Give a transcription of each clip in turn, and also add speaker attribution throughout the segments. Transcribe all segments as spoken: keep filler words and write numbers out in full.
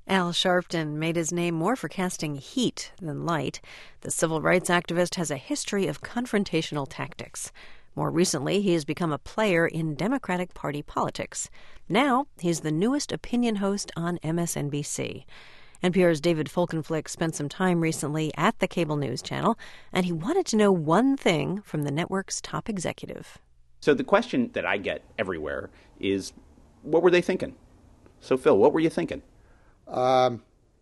Speaker 1: Al Sharpton made his name more for casting heat than light. The civil rights activist has a history of confrontational tactics. More recently, he has become a player in Democratic Party politics. Now, he's the newest opinion host on M S N B C. N P R's David Folkenflik spent some time recently at the cable news channel, and he wanted to know one thing from the network's top executive.
Speaker 2: So the question that I get everywhere is, what were they thinking? So, Phil, what were you thinking?
Speaker 3: Um,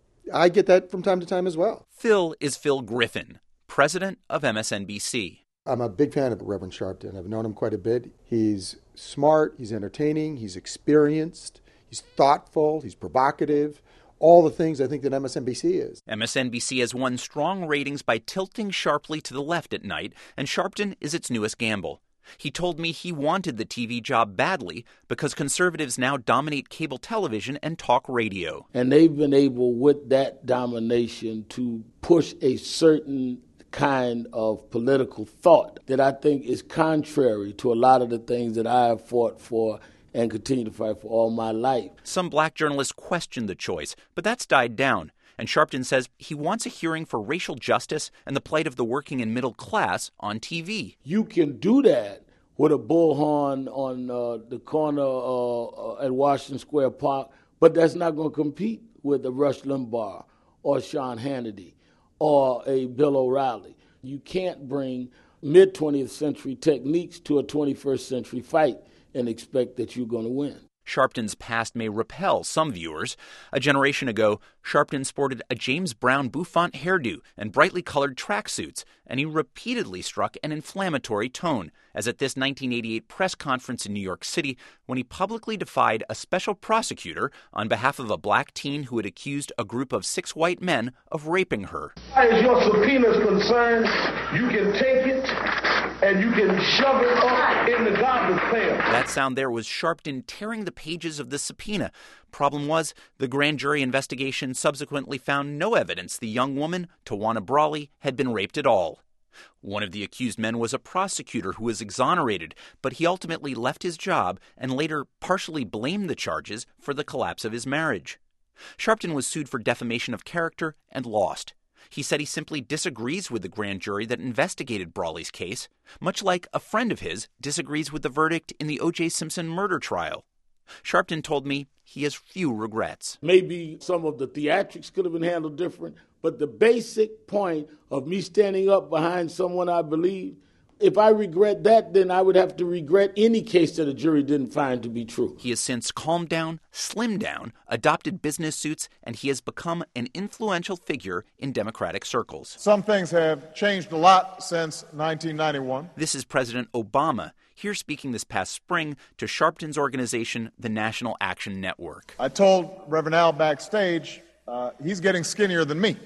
Speaker 3: I get that from time to time as well.
Speaker 4: Phil is Phil Griffin, president of M S N B C.
Speaker 3: I'm a big fan of Reverend Sharpton. I've known him quite a bit. He's smart, he's entertaining, he's experienced, he's thoughtful, he's provocative, all the things I think that M S N B C is.
Speaker 4: M S N B C has won strong ratings by tilting sharply to the left at night, and Sharpton is its newest gamble. He told me he wanted the T V job badly because conservatives now dominate cable television and talk radio.
Speaker 5: And they've been able, with that domination, to push a certain kind of political thought that I think is contrary to a lot of the things that I have fought for and continue to fight for all my life.
Speaker 4: Some black journalists questioned the choice, but that's died down. And Sharpton says he wants a hearing for racial justice and the plight of the working and middle class on T V.
Speaker 5: You can do that with a bullhorn on uh, the corner uh, uh, at Washington Square Park, but that's not going to compete with a Rush Limbaugh or Sean Hannity or a Bill O'Reilly. You can't bring mid-twentieth century techniques to a twenty-first century fight and expect that you're going to win.
Speaker 4: Sharpton's past may repel some viewers. A generation ago, Sharpton sported a James Brown bouffant hairdo and brightly colored tracksuits, and he repeatedly struck an inflammatory tone, as at this nineteen eighty-eight press conference in New York City when he publicly defied a special prosecutor on behalf of a black teen who had accused a group of six white men of raping her.
Speaker 6: As your subpoena is concerned, you can take it and you can shove it up in the garbage pail.
Speaker 4: That sound there was Sharpton tearing the pages of the subpoena. Problem was, the grand jury investigation subsequently found no evidence the young woman, Tawana Brawley, had been raped at all. One of the accused men was a prosecutor who was exonerated, but he ultimately left his job and later partially blamed the charges for the collapse of his marriage. Sharpton was sued for defamation of character and lost. He said he simply disagrees with the grand jury that investigated Brawley's case, much like a friend of his disagrees with the verdict in the O J Simpson murder trial. Sharpton told me he has few regrets.
Speaker 5: Maybe some of the theatrics could have been handled different, but the basic point of me standing up behind someone I believe, if I regret that, then I would have to regret any case that a jury didn't find to be true.
Speaker 4: He has since calmed down, slimmed down, adopted business suits, and he has become an influential figure in Democratic circles.
Speaker 7: Some things have changed a lot since nineteen ninety-one.
Speaker 4: This is President Obama, here speaking this past spring to Sharpton's organization, the National Action Network.
Speaker 7: I told Reverend Al backstage, uh, he's getting skinnier than me.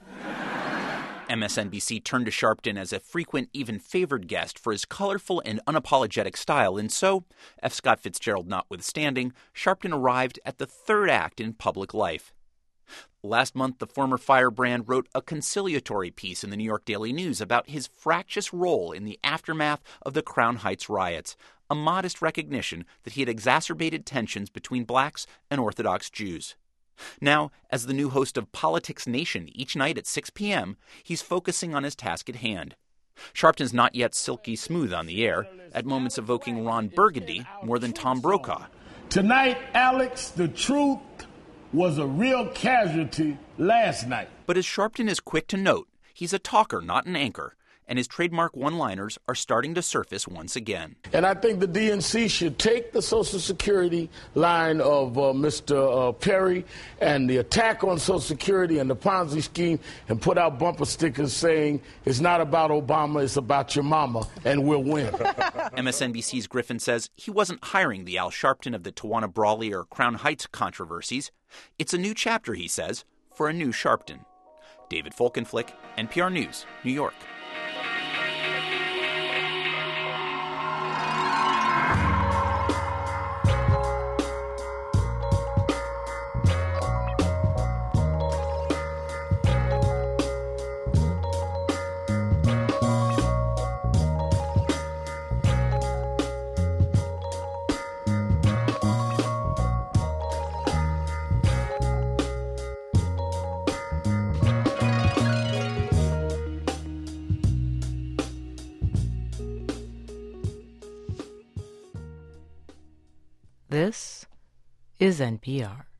Speaker 4: M S N B C turned to Sharpton as a frequent, even favored guest for his colorful and unapologetic style, and so, F. Scott Fitzgerald notwithstanding, Sharpton arrived at the third act in public life. Last month, the former firebrand wrote a conciliatory piece in the New York Daily News about his fractious role in the aftermath of the Crown Heights riots, a modest recognition that he had exacerbated tensions between blacks and Orthodox Jews. Now, as the new host of Politics Nation each night at six p.m., he's focusing on his task at hand. Sharpton's not yet silky smooth on the air, at moments evoking Ron Burgundy more than Tom Brokaw.
Speaker 5: Tonight, Alex, the truth was a real casualty last night.
Speaker 4: But as Sharpton is quick to note, he's a talker, not an anchor, and his trademark one-liners are starting to surface once again.
Speaker 5: And I think the D N C should take the Social Security line of uh, Mister Uh, Perry and the attack on Social Security and the Ponzi scheme and put out bumper stickers saying, it's not about Obama, it's about your mama, and we'll win.
Speaker 4: M S N B C's Griffin says he wasn't hiring the Al Sharpton of the Tawana Brawley or Crown Heights controversies. It's a new chapter, he says, for a new Sharpton. David Folkenflik, N P R News, New York.
Speaker 8: This is N P R.